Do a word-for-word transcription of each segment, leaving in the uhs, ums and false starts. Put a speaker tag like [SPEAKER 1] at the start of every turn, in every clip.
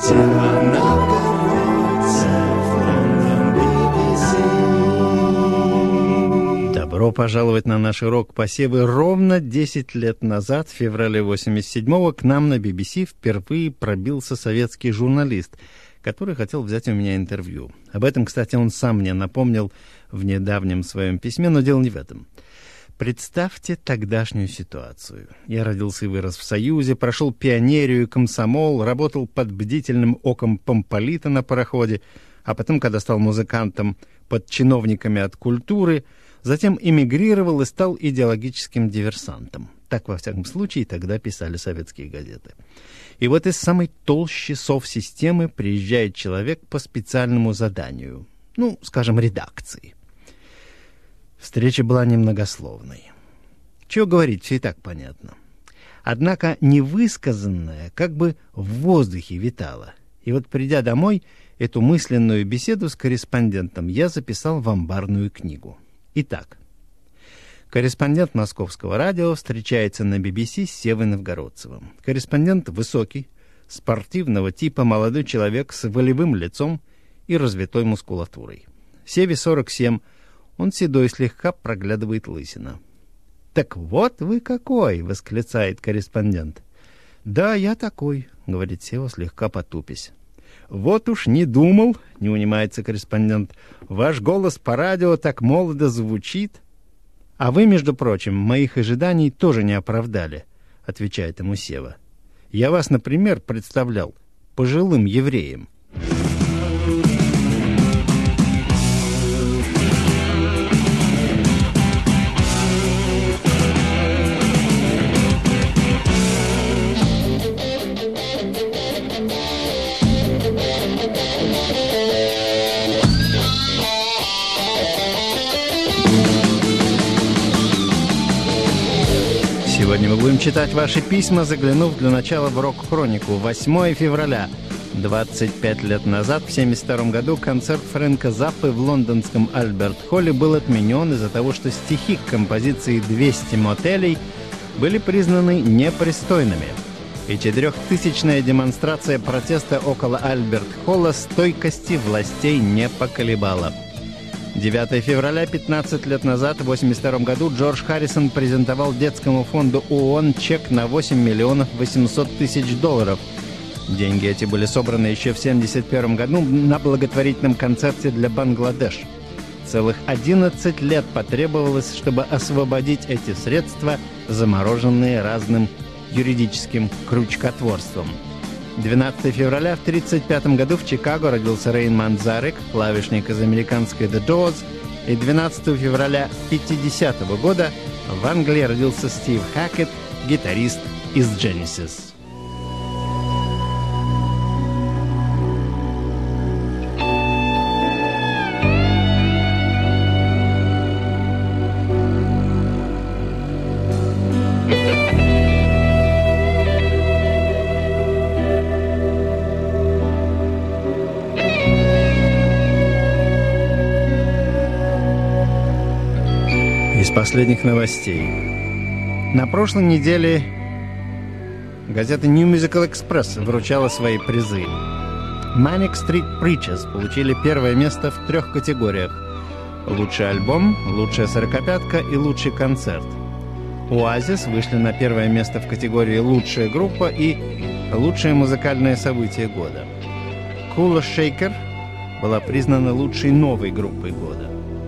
[SPEAKER 1] Добро пожаловать на наш урок посевы. Ровно десять лет назад, в феврале восемьдесят седьмого, к нам на би би си впервые пробился советский журналист, который хотел взять у меня интервью. Об этом, кстати, он сам мне напомнил в недавнем своем письме, но дело не в этом. Представьте тогдашнюю ситуацию. Я родился и вырос в Союзе, прошел пионерию и комсомол, работал под бдительным оком помполита на пароходе, а потом, когда стал музыкантом, под чиновниками от культуры, затем эмигрировал и стал идеологическим диверсантом. Так, во всяком случае, тогда писали советские газеты. И вот из самой толщи совсистемы приезжает человек по специальному заданию, ну, скажем, редакции. Встреча была немногословной. Чего говорить, все и так понятно. Однако невысказанное как бы в воздухе витало. И вот, придя домой, эту мысленную беседу с корреспондентом я записал в амбарную книгу. Итак, корреспондент Московского радио встречается на би би си с Севой Новгородцевым. Корреспондент высокий, спортивного типа, молодой человек с волевым лицом и развитой мускулатурой. Севе сорок семь, он седой, слегка проглядывает лысина. «Так вот вы какой!» — восклицает корреспондент. «Да, я такой», — говорит Сева, слегка потупясь. «Вот уж не думал», — не унимается корреспондент, — «ваш голос по радио так молодо звучит». «А вы, между прочим, моих ожиданий тоже не оправдали», — отвечает ему Сева. «Я вас, например, представлял пожилым евреем». Сегодня мы будем читать ваши письма, заглянув для начала в рок-хронику. восьмое февраля. двадцать пять лет назад, в семьдесят втором году, концерт Фрэнка Заппы в лондонском Альберт-Холле был отменен из-за того, что стихи к композиции «двести мотелей» были признаны непристойными. И четырехтысячная демонстрация протеста около Альберт-Холла стойкости властей не поколебала. девятое февраля, пятнадцать лет назад, в восемьдесят втором году, Джордж Харрисон презентовал детскому фонду ООН чек на восемь миллионов восемьсот тысяч долларов. Деньги эти были собраны еще в семьдесят первом году на благотворительном концерте для Бангладеш. Целых одиннадцать лет потребовалось, чтобы освободить эти средства, замороженные разным юридическим крючкотворством. двенадцатое февраля в тридцать пятом году в Чикаго родился Рейн Манзарек, клавишник из американской The Doors, и двенадцатого февраля пятидесятого года в Англии родился Стив Хакетт, гитарист из Genesis. Из последних новостей. На прошлой неделе газета New Musical Express вручала свои призы. Manic Street Preachers получили первое место в трех категориях: лучший альбом, лучшая сорокопятка и лучший концерт. Oasis вышли на первое место в категории «Лучшая группа» и «Лучшее музыкальное событие года». Kula Shaker была признана лучшей новой группой года.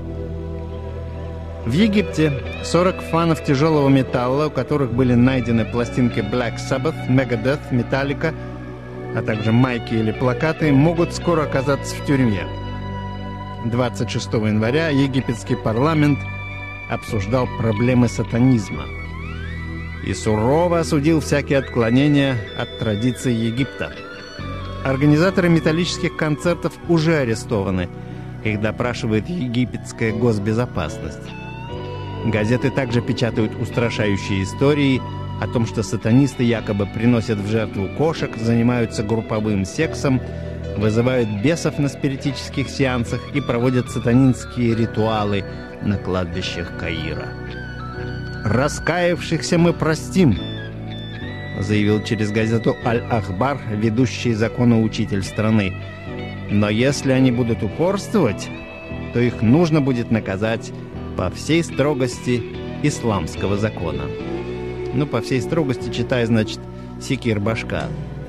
[SPEAKER 1] В Египте сорок фанов тяжелого металла, у которых были найдены пластинки Black Sabbath, Megadeth, Metallica, а также майки или плакаты, могут скоро оказаться в тюрьме. двадцать шестого января египетский парламент обсуждал проблемы сатанизма и сурово осудил всякие отклонения от традиций Египта. Организаторы металлических концертов уже арестованы. Их допрашивает египетская госбезопасность. Газеты также печатают устрашающие истории о том, что сатанисты якобы приносят в жертву кошек, занимаются групповым сексом, вызывают бесов на спиритических сеансах и проводят сатанинские ритуалы на кладбищах Каира. «Раскаявшихся мы простим», заявил через газету «Аль-Ахбар» ведущий законоучитель страны. Но если они будут упорствовать, то их нужно будет наказать по всей строгости исламского закона. Ну, по всей строгости, читай, значит, секир башка.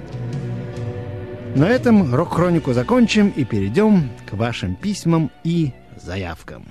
[SPEAKER 1] На этом рок-хронику закончим и перейдем к вашим письмам и заявкам.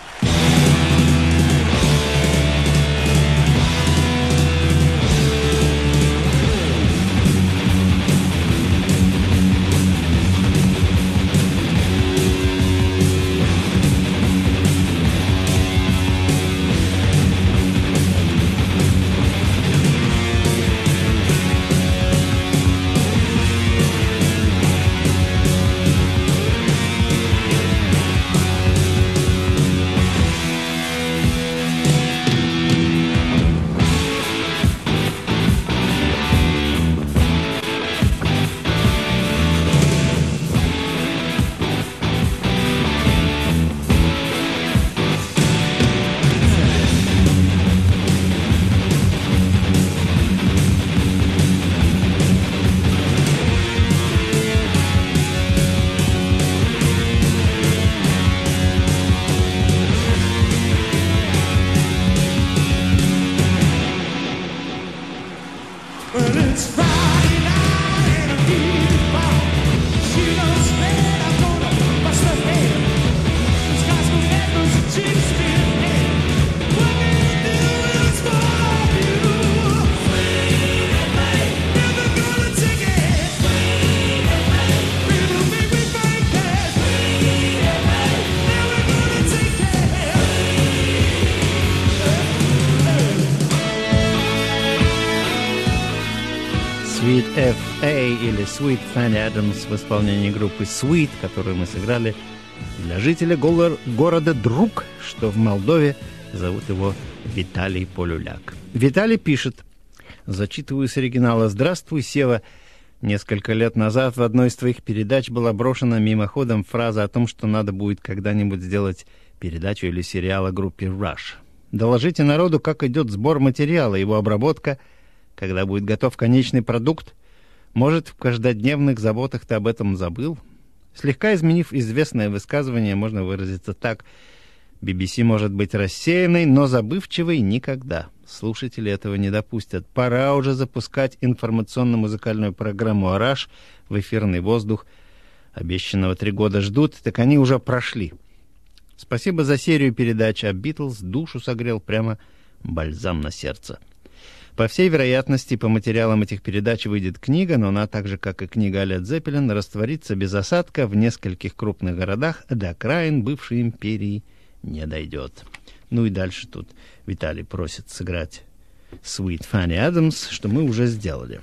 [SPEAKER 1] Sweet эф эй или Sweet Fanny Adams в исполнении группы Sweet, которую мы сыграли для жителя го- города Друг, что в Молдове. Зовут его Виталий Полюляк. Виталий пишет, зачитываю с оригинала. «Здравствуй, Сева. Несколько лет назад в одной из твоих передач была брошена мимоходом фраза о том, что надо будет когда-нибудь сделать передачу или сериал о группе Rush. Доложите народу, как идет сбор материала, его обработка, когда будет готов конечный продукт. Может, в каждодневных заботах ты об этом забыл?» Слегка изменив известное высказывание, можно выразиться так. би би си может быть рассеянной, но забывчивой никогда. Слушатели этого не допустят. Пора уже запускать информационно-музыкальную программу «Араш» в эфирный воздух. Обещанного три года ждут, так они уже прошли. Спасибо за серию передач о «Битлз». Душу согрел, прямо бальзам на сердце. По всей вероятности, по материалам этих передач выйдет книга, но она, так же, как и книга о Лед Зеппелин, растворится без осадка в нескольких крупных городах, до окраин бывшей империи не дойдет. Ну и дальше тут Виталий просит сыграть Sweet Fanny Adams, что мы уже сделали.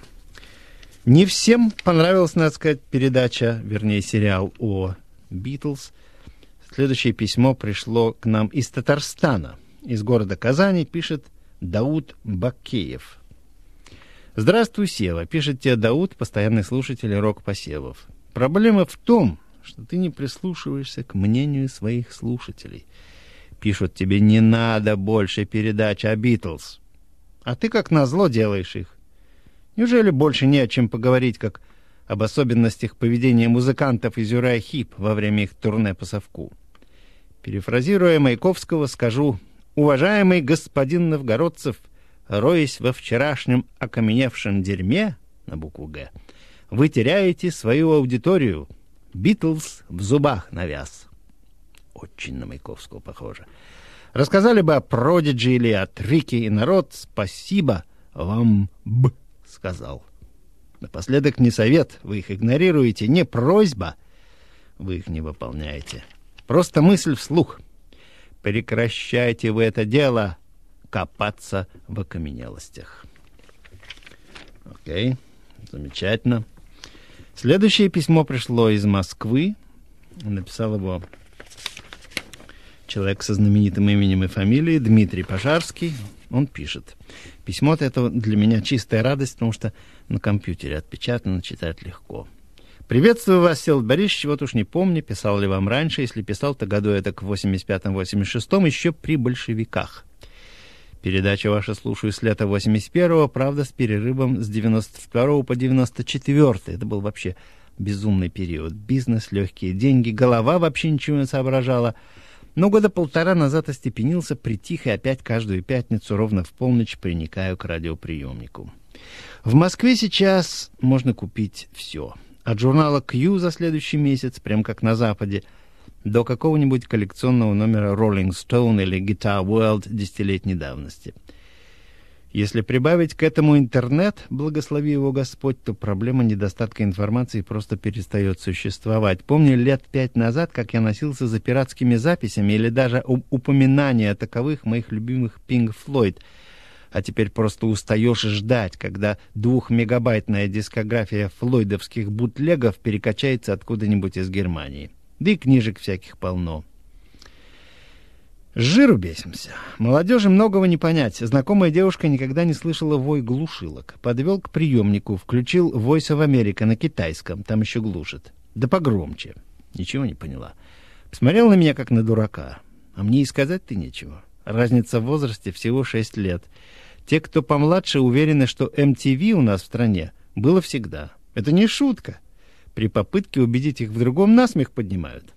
[SPEAKER 1] Не всем понравилась, надо сказать, передача, вернее, сериал о Битлз. Следующее письмо пришло к нам из Татарстана. Из города Казани пишет Дауд Бакеев. «Здравствуй, Сева», — пишет тебе Дауд, постоянный слушатель рок-посевов. «Проблема в том, что ты не прислушиваешься к мнению своих слушателей. Пишут тебе, не надо больше передач о Битлз. А ты, как назло, делаешь их. Неужели больше не о чем поговорить, как об особенностях поведения музыкантов из Uriah Heep во время их турне по совку? Перефразируя Маяковского, скажу: уважаемый господин Новгородцев, роясь во вчерашнем окаменевшем дерьме, на букву «Г», вы теряете свою аудиторию. Битлз в зубах навяз». Очень на Маяковского похоже. Рассказали бы о Продиджи или о Трике, и народ спасибо вам б сказал. Напоследок не совет, вы их игнорируете, не просьба, вы их не выполняете. Просто мысль вслух. Прекращайте вы это дело копаться в окаменелостях. Окей, замечательно. Следующее письмо пришло из Москвы. Написал его человек со знаменитым именем и фамилией Дмитрий Пожарский. Он пишет. Письмо-то это для меня чистая радость, потому что на компьютере отпечатано, читать легко. «Приветствую вас, Всеволод Борисович. Вот уж не помню, писал ли вам раньше. Если писал, то году это к восемьдесят пятом — восемьдесят шестом, еще при большевиках. Передача ваша слушаю с лета восемьдесят первого, правда, с перерывом с девяносто второго по девяносто четвёртый. Это был вообще безумный период. Бизнес, легкие деньги, голова вообще ничего не соображала. Но года полтора назад остепенился, притих и опять каждую пятницу ровно в полночь приникаю к радиоприемнику. В Москве сейчас можно купить все. От журнала Q за следующий месяц, прям как на Западе, до какого-нибудь коллекционного номера Rolling Stone или Guitar World десятилетней давности. Если прибавить к этому интернет, благослови его Господь, то проблема недостатка информации просто перестает существовать. Помню лет пять назад, как я носился за пиратскими записями или даже упоминания о таковых моих любимых Pink Floyd. А теперь просто устаешь ждать, когда двухмегабайтная дискография флойдовских бутлегов перекачается откуда-нибудь из Германии. Да и книжек всяких полно. С жиру бесимся. Молодежи многого не понять. Знакомая девушка никогда не слышала вой глушилок. Подвел к приемнику, включил Voice of America на китайском, там еще глушит. Да погромче. Ничего не поняла. Посмотрел на меня, как на дурака. А мне и сказать-то нечего. Разница в возрасте всего шесть лет. Те, кто помладше, уверены, что эм ти ви у нас в стране было всегда. Это не шутка. При попытке убедить их в другом насмех поднимают.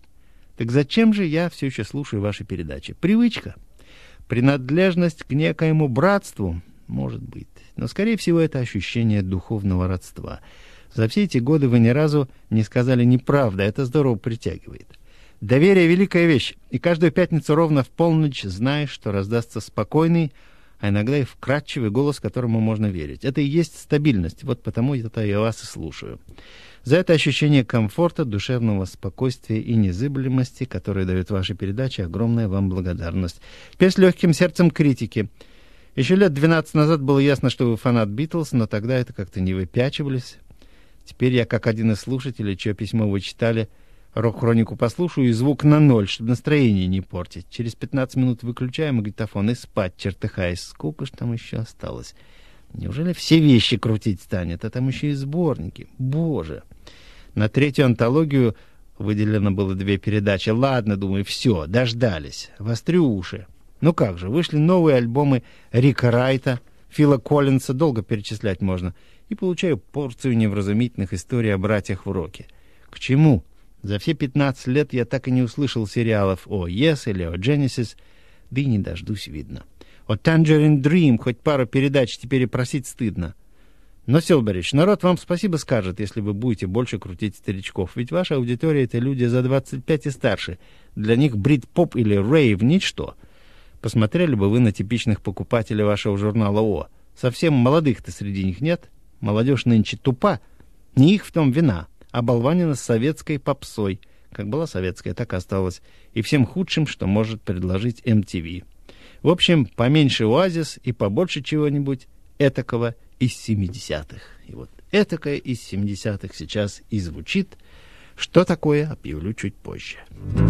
[SPEAKER 1] Так зачем же я все еще слушаю ваши передачи? Привычка. Принадлежность к некоему братству? Может быть. Но, скорее всего, это ощущение духовного родства. За все эти годы вы ни разу не сказали неправду. Это здорово притягивает. Доверие — великая вещь. И каждую пятницу ровно в полночь знаешь, что раздастся спокойный, а иногда и вкрадчивый голос, которому можно верить. Это и есть стабильность. Вот потому это я вас и слушаю. За это ощущение комфорта, душевного спокойствия и незыблемости, которые дают ваши передачи, огромная вам благодарность. Теперь с легким сердцем критики. Еще лет двенадцать назад было ясно, что вы фанат Битлз, но тогда это как-то не выпячивались. Теперь я, как один из слушателей, чье письмо вы читали, рок-хронику послушаю и звук на ноль, чтобы настроение не портить. Через пятнадцать минут выключаем магнитофон и спать, чертыхаясь. Сколько ж там еще осталось? Неужели все вещи крутить станет? А там еще и сборники. Боже! На третью антологию выделено было две передачи. Ладно, думаю, все, дождались. Вострю уши. Ну как же, вышли новые альбомы Рика Райта, Фила Коллинса, долго перечислять можно. И получаю порцию невразумительных историй о братьях в роке. К чему? За все пятнадцать лет я так и не услышал сериалов о Yes или о Genesis, да и не дождусь, видно. О Tangerine Dream хоть пару передач теперь и просить стыдно. Но, Селберич, народ вам спасибо скажет, если вы будете больше крутить старичков. Ведь ваша аудитория — это люди за двадцать пять и старше. Для них брит-поп или рейв — ничто. Посмотрели бы вы на типичных покупателей вашего журнала О. Совсем молодых-то среди них нет. Молодежь нынче тупа. Не их в том вина. Оболванена советской попсой. Как была советская, так и осталась. И всем худшим, что может предложить эм ти ви. В общем, поменьше оазис и побольше чего-нибудь этакого из семидесятых. И вот этакое из семидесятых сейчас и звучит. Что такое, объявлю чуть позже.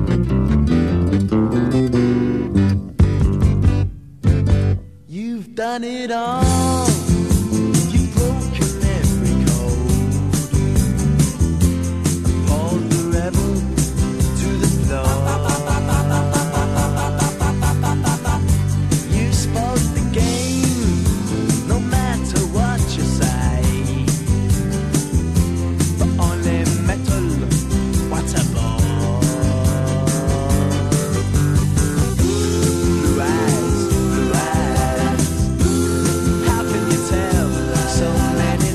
[SPEAKER 1] You've done it all. You've broken every code. Appalled the rebel to the floor. You spoiled the game, no matter what you say. But only metal, what a bore. Blue eyes, blue eyes. How can you tell so many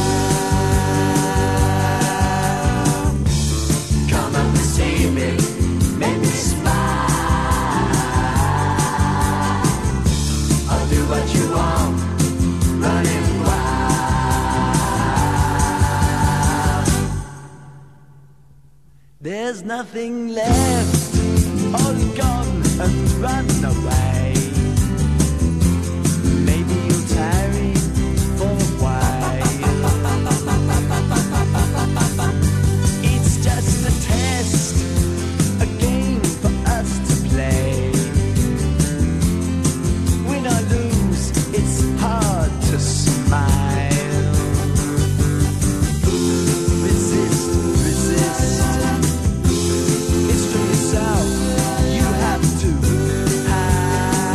[SPEAKER 1] lies? Come up and see me, make me smile. I'll do what you want, running wild. There's nothing left, all gone and run away. Maybe you'll tarry for a while. It's just a test, a game for us to play. Win or lose, it's hard to smile. Resist, resist. It's for yourself, you have to hide.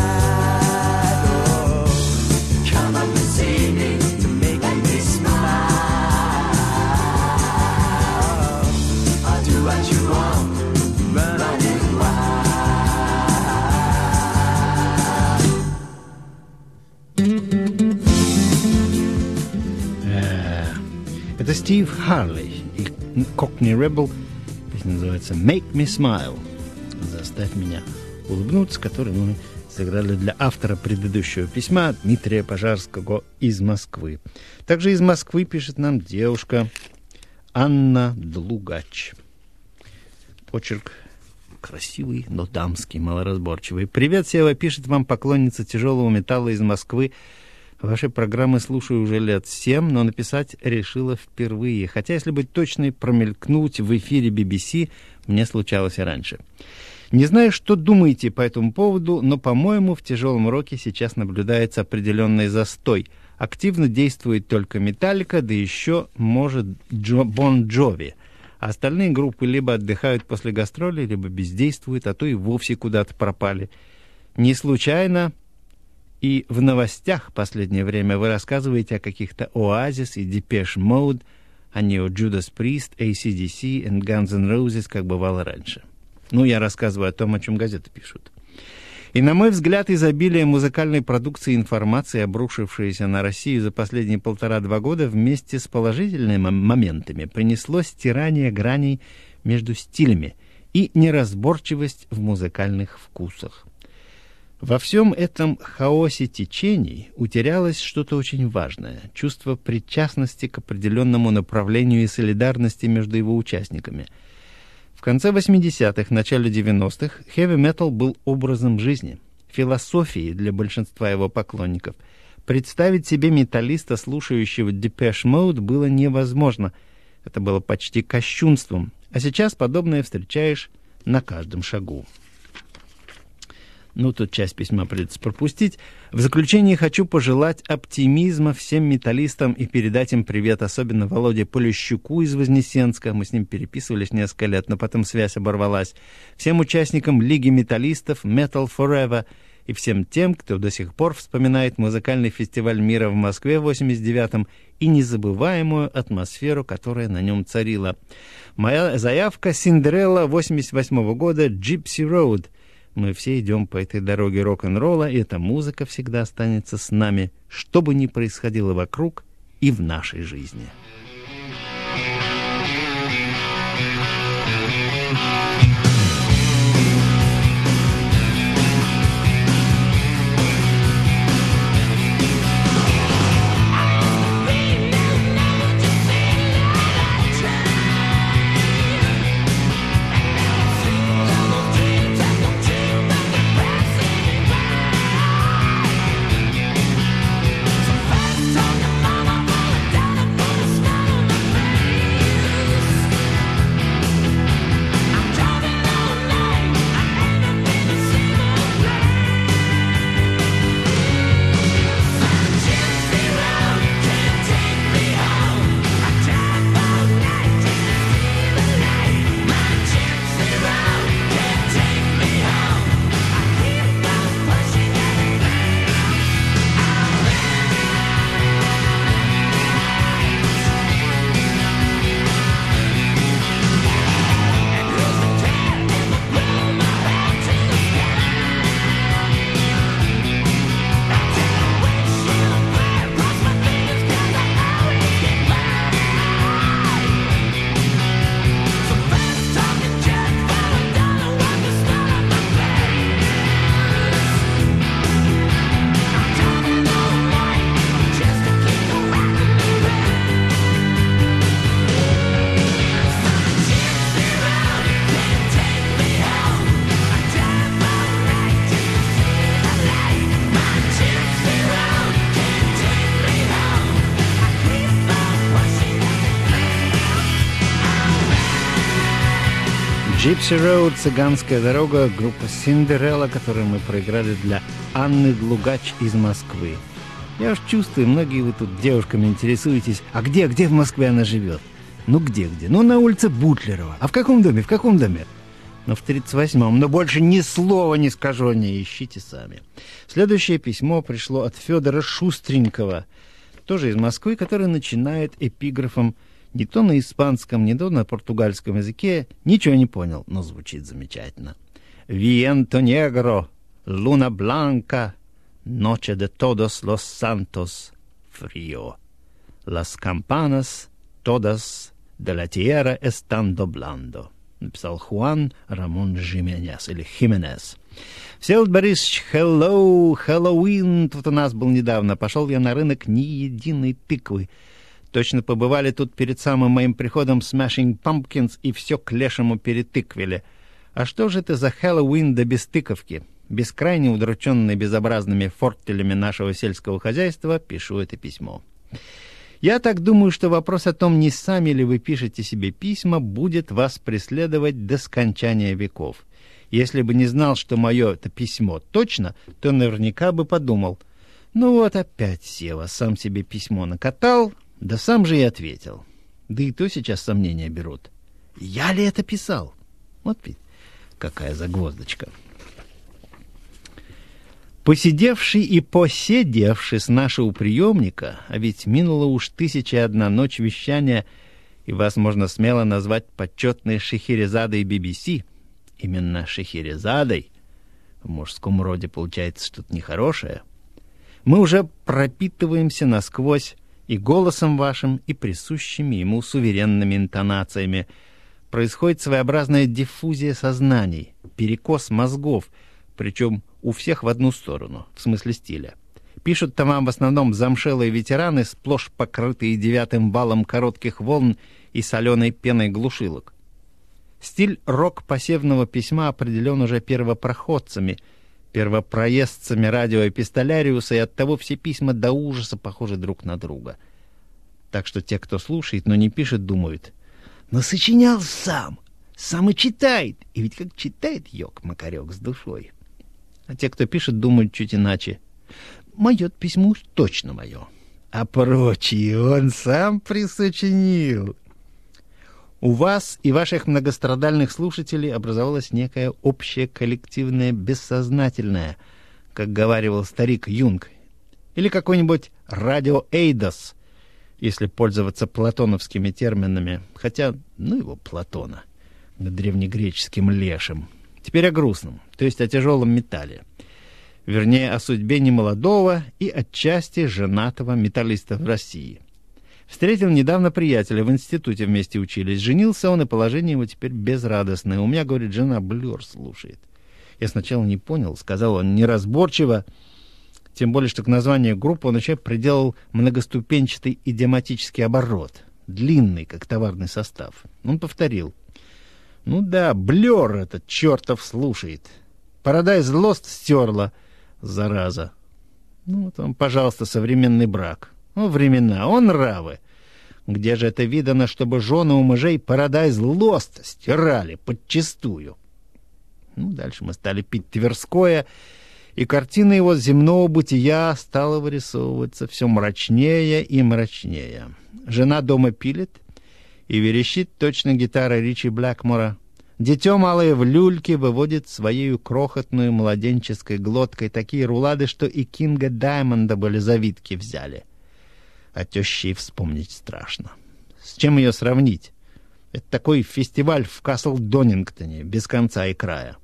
[SPEAKER 1] Это Стив Харли и Cockney Rebel. Песня называется «Make Me Smile». «Заставь меня улыбнуться», который мы сыграли для автора предыдущего письма Дмитрия Пожарского из Москвы. Также из Москвы пишет нам девушка Анна Длугач. Почерк красивый, но дамский, малоразборчивый. «Привет, Сева», пишет вам поклонница тяжелого металла из Москвы. Ваши программы слушаю уже лет семь, но написать решила впервые. Хотя, если быть точной, промелькнуть в эфире би би си мне случалось и раньше. Не знаю, что думаете по этому поводу, но, по-моему, в тяжелом роке сейчас наблюдается определенный застой. Активно действует только Металлика, да еще, может, Джо, Бон Джови. А остальные группы либо отдыхают после гастролей, либо бездействуют, а то и вовсе куда-то пропали. Не случайно и в новостях в последнее время вы рассказываете о каких-то Oasis и Depeche Mode, а не о Judas Priest, эй си ди си и Guns N' Roses, как бывало раньше. Ну, я рассказываю о том, о чем газеты пишут. И, на мой взгляд, изобилие музыкальной продукции и информации, обрушившееся на Россию за последние полтора-два года, вместе с положительными моментами принесло стирание граней между стилями и неразборчивость в музыкальных вкусах. Во всем этом хаосе течений утерялось что-то очень важное – чувство причастности к определенному направлению и солидарности между его участниками. В конце восьмидесятых, начале девяностых хэви-метал был образом жизни, философией для большинства его поклонников. Представить себе металлиста, слушающего Depeche Mode, было невозможно. Это было почти кощунством. А сейчас подобное встречаешь на каждом шагу. Ну, тут часть письма придется пропустить. В заключение хочу пожелать оптимизма всем металлистам и передать им привет, особенно Володе Полищуку из Вознесенска. Мы с ним переписывались несколько лет, но потом связь оборвалась. Всем участникам Лиги металлистов Metal Forever и всем тем, кто до сих пор вспоминает музыкальный фестиваль мира в Москве в восемьдесят девятом и незабываемую атмосферу, которая на нем царила. Моя заявка Синдерелла восемьдесят восьмого года Gypsy Road. Мы все идем по этой дороге рок-н-ролла, и эта музыка всегда останется с нами, что бы ни происходило вокруг и в нашей жизни. Gypsy Road, цыганская дорога, группа Синдерелла, которую мы проиграли для Анны Длугач из Москвы. Я уж чувствую, многие вы тут девушками интересуетесь, а где, где в Москве она живет? Ну где-где? Ну на улице Бутлерова. А в каком доме? В каком доме? Ну в тридцать восьмом. Но больше ни слова не скажу, не ищите сами. Следующее письмо пришло от Федора Шустренького, тоже из Москвы, который начинает эпиграфом не то на испанском, не то на португальском языке. Ничего не понял, но звучит замечательно. Viento negro, luna blanca, noche de todos los santos, frío. Las campanas todas de la tierra están doblando», написал Хуан Рамон Хименес или Хименес. Всеволод Борисович, hello, Хэллоуин тут у нас был недавно. Пошел я на рынок ни единой тыквы. Точно побывали тут перед самым моим приходом Smashing Pumpkins и все к лешему перетыквили. А что же это за Хэллоуин да без тыковки? Бескрайне удрученный безобразными фортелями нашего сельского хозяйства, пишу это письмо. Я так думаю, что вопрос о том, не сами ли вы пишете себе письма, будет вас преследовать до скончания веков. Если бы не знал, что мое это письмо точно, то наверняка бы подумал: ну вот опять Сева сам себе письмо накатал, да сам же и ответил. Да и то сейчас сомнения берут. Я ли это писал? Вот ведь какая загвоздочка. Посидевший и поседевший с нашего приемника, а ведь минула уж тысяча и одна ночь вещания, и вас можно смело назвать почетной Шехерезадой би би си, именно Шехерезадой, в мужском роде получается что-то нехорошее, мы уже пропитываемся насквозь и голосом вашим, и присущими ему суверенными интонациями. Происходит своеобразная диффузия сознаний, перекос мозгов, причем у всех в одну сторону, в смысле стиля. Пишут-то вам в основном замшелые ветераны, сплошь покрытые девятым валом коротких волн и соленой пеной глушилок. Стиль рок-посевного письма определен уже первопроходцами, первопроездцами радиоэпистоляриуса, и оттого все письма до ужаса похожи друг на друга. Так что те, кто слушает, но не пишет, думают: но сочинял сам, сам и читает, и ведь как читает ёк-макарёк с душой. А те, кто пишет, думают чуть иначе: мое письмо уж точно мое, а прочие он сам присочинил. У вас и ваших многострадальных слушателей образовалась некая общая коллективная бессознательная, как говаривал старик Юнг, или какой-нибудь радиоэйдос, если пользоваться платоновскими терминами, хотя, ну его Платона, древнегреческим лешим. Теперь о грустном, то есть о тяжелом металле. Вернее, о судьбе немолодого и отчасти женатого металлиста в России. Встретил недавно приятеля, в институте вместе учились. Женился он, и положение его теперь безрадостное. У меня, говорит, жена Блёр слушает. Я сначала не понял, сказал он неразборчиво, тем более, что к названию группы он еще приделал многоступенчатый идиоматический оборот, длинный, как товарный состав. Он повторил: ну да, Блёр этот чертов слушает. Paradise Lost стерла, зараза. Ну вот вам, пожалуйста, современный брак. Ну, времена, он нравы. Где же это видано, чтобы жены у мужей Paradise Lost стирали подчистую? Ну, дальше мы стали пить Тверское, и картина его земного бытия стала вырисовываться все мрачнее и мрачнее. Жена дома пилит и верещит точно гитара Ричи Блэкмора. Дитё малое в люльке выводит своей крохотной младенческой глоткой такие рулады, что и Кинга Даймонда были завидки взяли. А тещей вспомнить страшно. С чем ее сравнить? Это такой фестиваль в Касл-Донингтоне, без конца и края.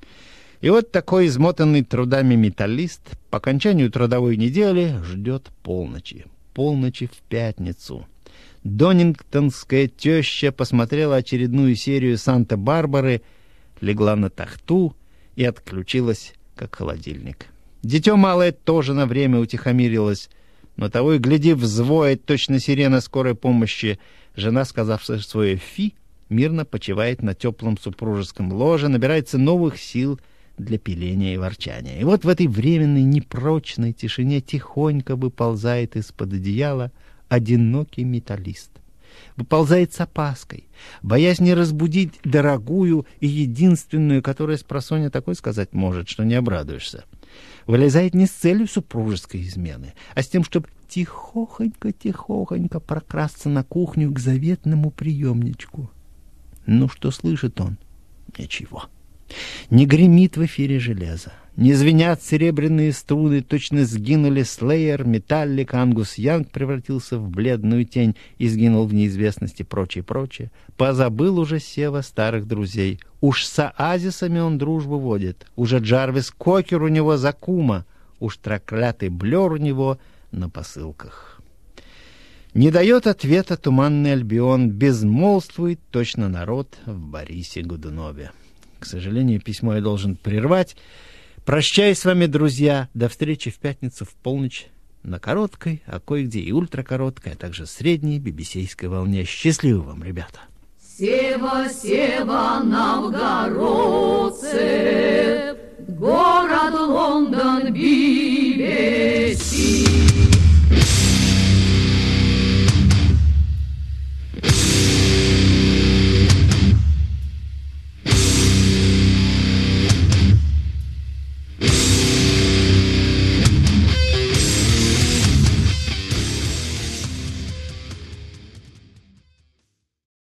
[SPEAKER 1] И вот такой измотанный трудами металлист по окончанию трудовой недели ждет полночи. Полночи в пятницу. Донингтонская теща посмотрела очередную серию «Санта-Барбары», легла на тахту и отключилась, как холодильник. Дитё малое тоже на время утихомирилось, но того и гляди взвоет точно сирена скорой помощи. Жена, сказавшая свое «фи», мирно почивает на теплом супружеском ложе, набирается новых сил для пиления и ворчания. И вот в этой временной непрочной тишине тихонько выползает из-под одеяла одинокий металлист. Выползает с опаской, боясь не разбудить дорогую и единственную, которая спросонья такой сказать может, что не обрадуешься. Вылезает не с целью супружеской измены, а с тем, чтобы тихохонько-тихохонько прокрасться на кухню к заветному приемничку. Ну, что слышит он? Ничего. Не гремит в эфире железо, не звенят серебряные струны, точно сгинули Слеер, Металлик, Ангус Янг превратился в бледную тень и сгинул в неизвестности, прочее, прочее. Позабыл уже Сева старых друзей. Уж с оазисами он дружбу водит, уже Джарвис Кокер у него за кума, уж троклятый Блёр у него на посылках. Не дает ответа туманный Альбион, безмолвствует точно народ в Борисе Годунове. К сожалению, письмо я должен прервать. Прощаюсь с вами, друзья. До встречи в пятницу в полночь на короткой, а кое-где и ультракороткой, а также средней бибисейской волне. Счастливо вам, ребята!
[SPEAKER 2] Сева, Сева, новгородцы, город Лондон, бит.